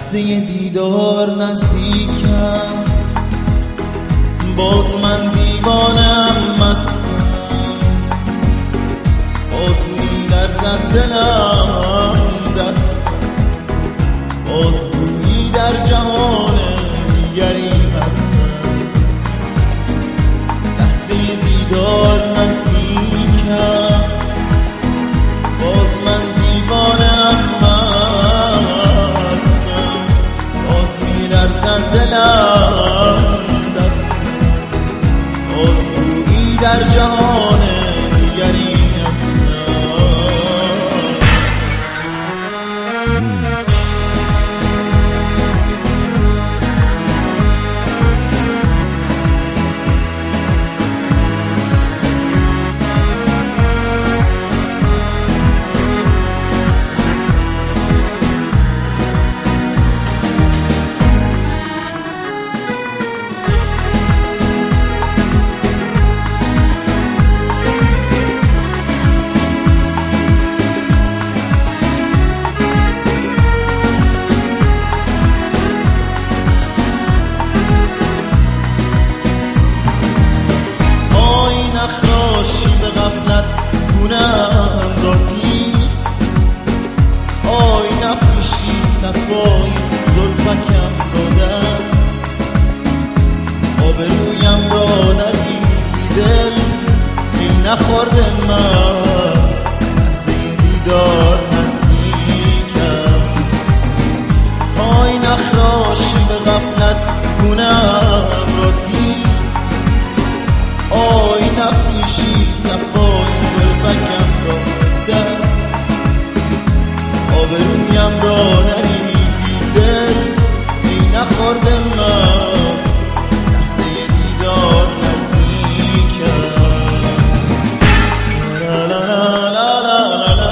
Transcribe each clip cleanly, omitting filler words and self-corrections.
لحظه دیدار نزدیک است، باز من دیوانم مستم، باز می‌لرزد دلم دستم، باز گویی در جهان دیگری هستم. لحظه دیدار نزدیک است، باز من دیوانم مستم، باز می‌لرزد دلم دستم، باز گویی در جهان دیگری هستم. نخراشی به غفلت گونم را دید، آی نفریشی صفای زلفکم را دست، آبرویم را نریزی دل ای نخورده مست. لحظه دیدار نزدیک است، آی نخراشی به غفلت گونم را دید، آی نفریشی صفای زلفکم را دست، آبرویم را نریزی دل ای نخورده مست. لحظه دیدار نزدیک است. لا لا لا لا لا لا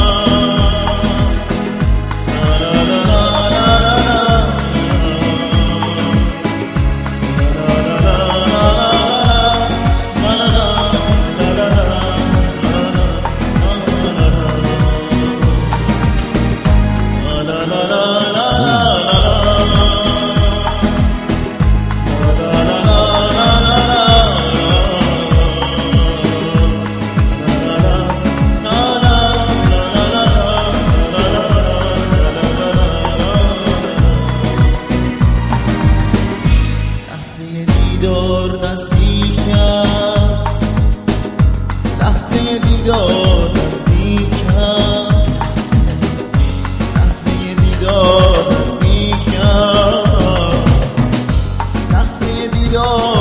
دیدار نزدیک است، لحظه دیدار نزدیک است، لحظه دیدار نزدیک است، لحظه دیدار